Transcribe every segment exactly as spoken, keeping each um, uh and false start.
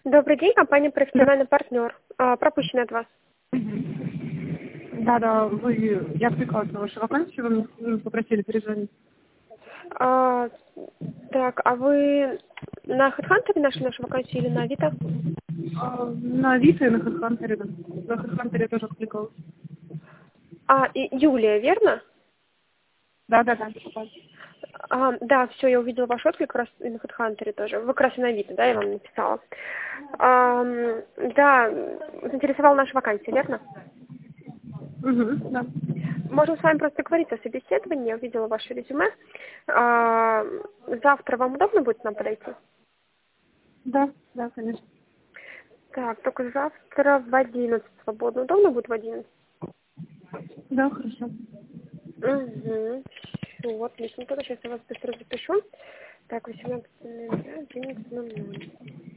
Добрый день, компания «Профессиональный партнер». А, пропущено от вас. Да, да, вы, я откликалась на вашу вакансию, вы мне м, попросили перезвонить. А, так, а вы на HeadHunter нашли нашу вакансию или на Авито? А, на Авито и на HeadHunter, да. На HeadHunter я тоже откликалась. А, и Юлия, верно? Да, да, да. А, да, все, я увидела ваш отклик как раз и на HeadHunter тоже. Вы как раз и на Авито, да, я вам написала. А, да, заинтересовала наша вакансия, верно? Угу, да. Можем с вами просто договориться о собеседовании. Я увидела ваше резюме. А, завтра вам удобно будет к нам подойти? Да, да, конечно. Так, только завтра в одиннадцать свободно. Удобно будет в одиннадцать? Да, хорошо. Угу. Все, отлично. Тогда сейчас я вас быстро запишу. Так, восемнадцать одиннадцать ноль ноль.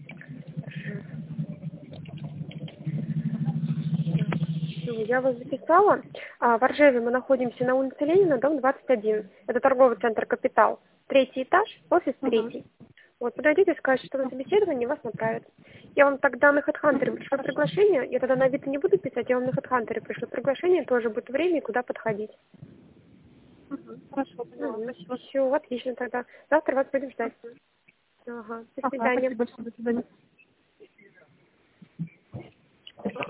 Все, я вас записала. А, в Ржеве мы находимся на улице Ленина, дом двадцать один. Это торговый центр «Капитал». Третий этаж, офис Угу. третий. Вот, подойдите, скажете, что на собеседование вас направят. Я вам тогда на HeadHunter пришлю приглашение. Я тогда на Авито не буду писать, я вам на HeadHunter пришлю приглашение. Тоже будет время и куда подходить. Угу. Хорошо, поняла. Угу. Спасибо. Все, отлично тогда. Завтра вас будем ждать. Ага, до Ага, свидания. спасибо большое, до свидания.